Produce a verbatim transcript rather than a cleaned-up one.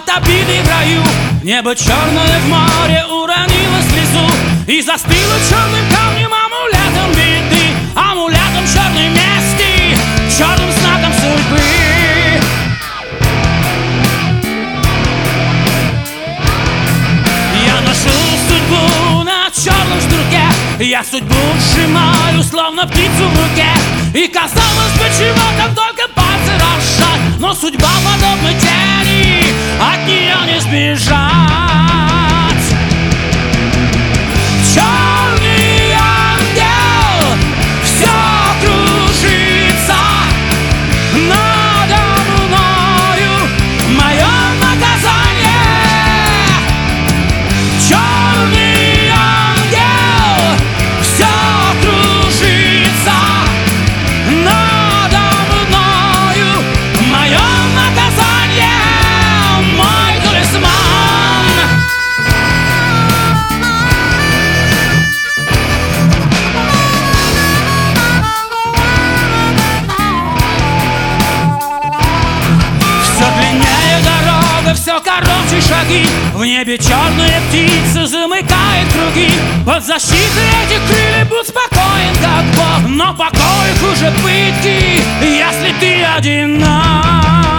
от обиды в раю. Небо черное в море уронило слезу и застыло черным камнем, амулетом беды, амулетом черной мести, черным знаком судьбы. Я нашел судьбу на черном шнурке, я судьбу сжимаю, словно птицу в руке. И казалось бы, чего там только пальцы разжать, но судьба подобна тени, от нее не сбежать. Черный ангел, все кружится надо мною, мое наказание. Черный ангел, все кружится надо мною, мое наказание, мой талисман. Все длиннее дорога, все короче шаги, в небе черные птицы замыкают круги. Под защитой этих крыльев будь спокоен, как Бог, но покой хуже пытки, если ты одинок.